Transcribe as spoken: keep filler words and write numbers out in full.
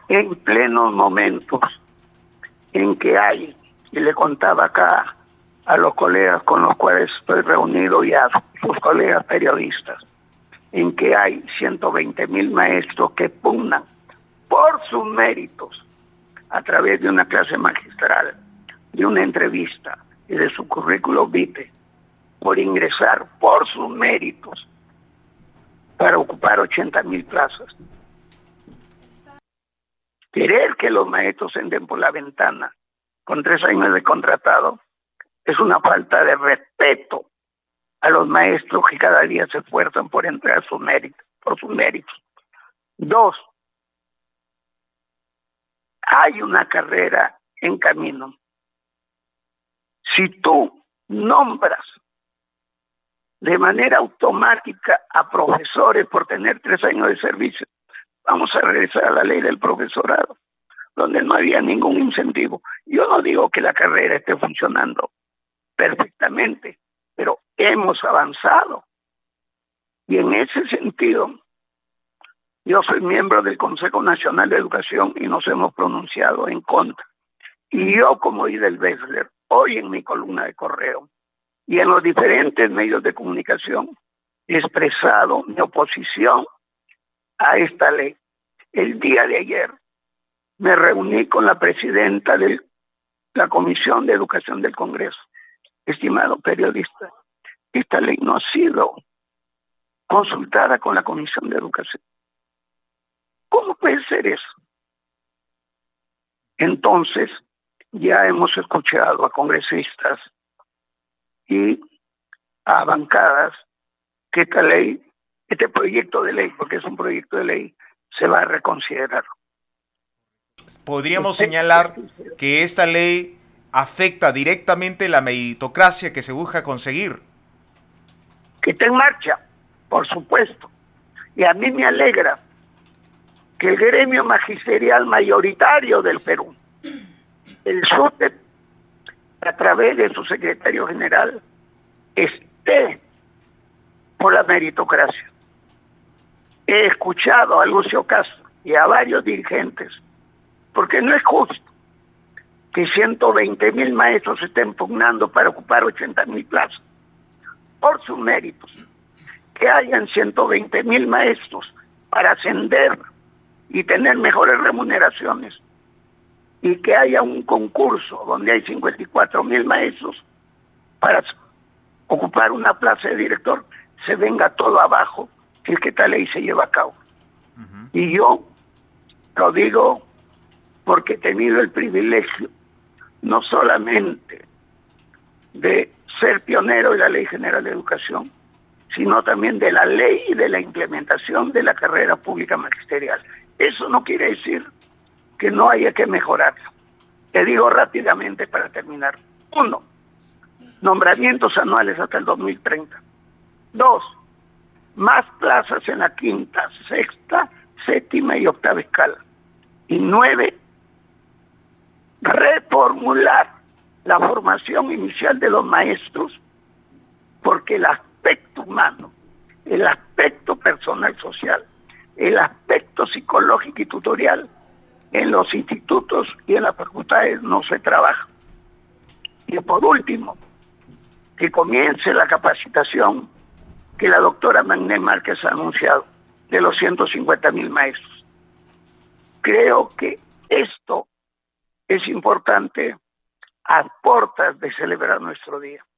en plenos momentos en que hay, y le contaba acá a los colegas con los cuales estoy reunido y a sus colegas periodistas, en que hay ciento veinte mil maestros que pugnan por sus méritos a través de una clase magistral, de una entrevista y de su currículum vitae, por ingresar por sus méritos para ocupar ochenta mil plazas. Querer que los maestros entren por la ventana con tres años de contratado es una falta de respeto a los maestros que cada día se esfuerzan por entrar sus méritos, por sus méritos. Dos, hay una carrera en camino. Si tú nombras de manera automática a profesores por tener tres años de servicio, vamos a regresar a la ley del profesorado, donde no había ningún incentivo. Yo no digo que la carrera esté funcionando perfectamente, pero hemos avanzado. Y en ese sentido, yo soy miembro del Consejo Nacional de Educación y nos hemos pronunciado en contra. Y yo, como Idel Bessler, hoy en mi columna de correo y en los diferentes medios de comunicación, he expresado mi oposición a esta ley. El día de ayer me reuní con la presidenta de la Comisión de Educación del Congreso. Estimado periodista, esta ley no ha sido consultada con la Comisión de Educación. ¿Cómo puede ser eso? Entonces, ya hemos escuchado a congresistas y a bancadas que esta ley, este proyecto de ley, porque es un proyecto de ley, se va a reconsiderar. Podríamos señalar que esta ley afecta directamente la meritocracia que se busca conseguir. Que está en marcha, por supuesto. Y a mí me alegra que el gremio magisterial mayoritario del Perú, el SUTEP, a través de su secretario general, esté por la meritocracia. He escuchado a Lucio Castro y a varios dirigentes, porque no es justo que ciento veinte mil maestros estén pugnando para ocupar ochenta mil plazas por sus méritos, que hayan ciento veinte mil maestros para ascender y tener mejores remuneraciones, y que haya un concurso donde hay cincuenta y cuatro mil maestros para ocupar una plaza de director, se venga todo abajo si es que esta ley se lleva a cabo. Uh-huh. Y yo lo digo porque he tenido el privilegio no solamente de ser pionero de la Ley General de Educación, sino también de la ley y de la implementación de la carrera pública magisterial. Eso no quiere decir que no haya que mejorarla. Te digo rápidamente para terminar. Uno, nombramientos anuales hasta el dos mil treinta. Dos, más plazas en la quinta, sexta, séptima y octava escala. Y nueve, reformular la formación inicial de los maestros, porque el aspecto humano, el aspecto personal social, el aspecto psicológico y tutorial en los institutos y en las facultades no se trabaja. Y por último, que comience la capacitación que la doctora Magné Márquez ha anunciado de los ciento cincuenta mil maestros. Creo que esto es importante a puertas de celebrar nuestro día.